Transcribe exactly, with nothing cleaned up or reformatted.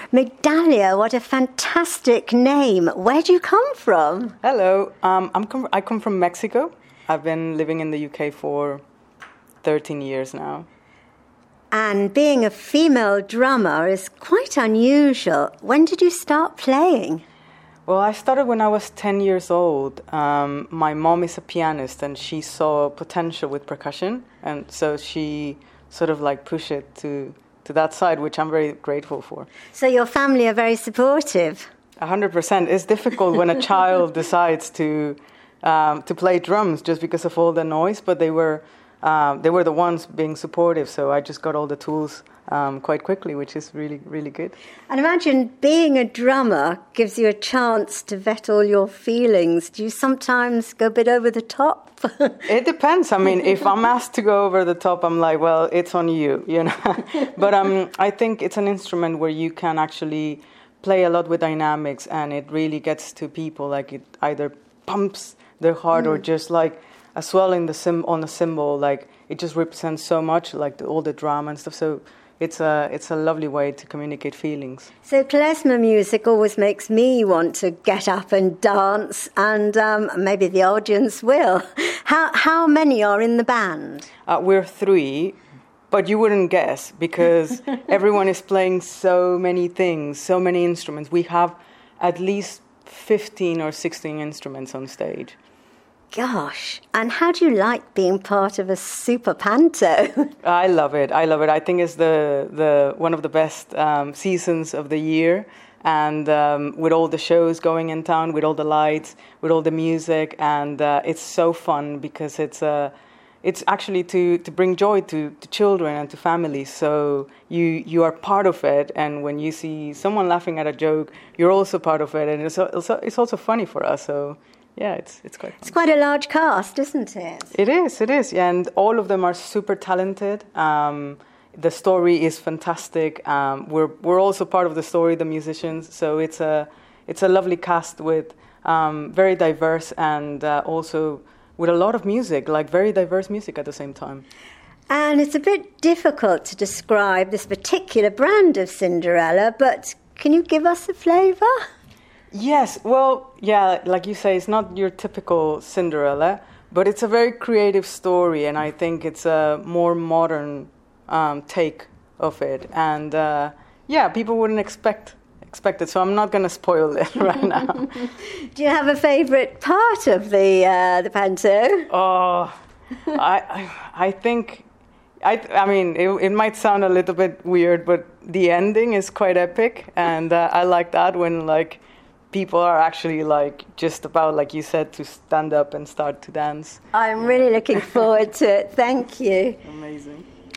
Migdalia, what a fantastic name. Where do you come from? Hello, um, I'm com- I come from Mexico. I've been living in the U K for thirteen years now. And being a female drummer is quite unusual. When did you start playing? Well, I started when I was ten years old. Um, my mom is a pianist and she saw potential with percussion. And so she sort of like pushed it to, to that side, which I'm very grateful for. So your family are very supportive? A hundred percent. It's difficult when a child decides to um, to play drums just because of all the noise, but they were um, they were the ones being supportive. So I just got all the tools Um, quite quickly, which is really, really good. And imagine being a drummer gives you a chance to vet all your feelings. Do you sometimes go a bit over the top? It depends. I mean, if I'm asked to go over the top, I'm like, well, it's on you, you know. But um, I think it's an instrument where you can actually play a lot with dynamics, and it really gets to people. Like it either pumps their heart mm. or just like a swell in the sim- on the cymbal. Like it just represents so much, like the, all the drama and stuff. So It's a it's a lovely way to communicate feelings. So klezmer music always makes me want to get up and dance, and um, maybe the audience will. How how many are in the band? Uh, we're three, but you wouldn't guess because everyone is playing so many things, so many instruments. We have at least fifteen or sixteen instruments on stage. Gosh, and how do you like being part of a super panto? I love it. I love it. I think it's the the one of the best um, seasons of the year, and um, with all the shows going in town, with all the lights, with all the music, and uh, it's so fun because it's uh, it's actually to, to bring joy to, to children and to families. So you you are part of it, and when you see someone laughing at a joke, you're also part of it, and it's also, it's also funny for us. So. Yeah, it's it's quite fun. It's quite a large cast, isn't it? It is, it is, yeah, and all of them are super talented. Um, the story is fantastic. Um, we're we're also part of the story, the musicians. So it's a it's a lovely cast with um, very diverse and uh, also with a lot of music, like very diverse music at the same time. And it's a bit difficult to describe this particular brand of Cinderella, but can you give us a flavour? Yes, well, yeah, like you say, it's not your typical Cinderella, but it's a very creative story, and I think it's a more modern um, take of it. And uh, yeah, people wouldn't expect expect it, so I'm not going to spoil it right now. Do you have a favourite part of the uh, the panto? Oh, I I, I think. I, I mean, it, it might sound a little bit weird, but the ending is quite epic, and uh, I like that when like. People are actually like just about, like you said, to stand up and start to dance. I'm really looking forward to it. Thank you. Amazing.